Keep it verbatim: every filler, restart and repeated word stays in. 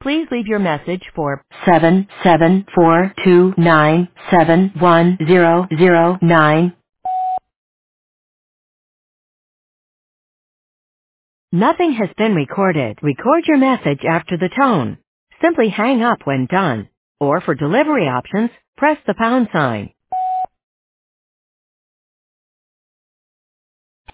Please leave your message for seven seven four two nine seven one zero zero nine. Nothing has been recorded. Record your message after the tone. Simply hang up when done. Or for delivery options, press the pound sign.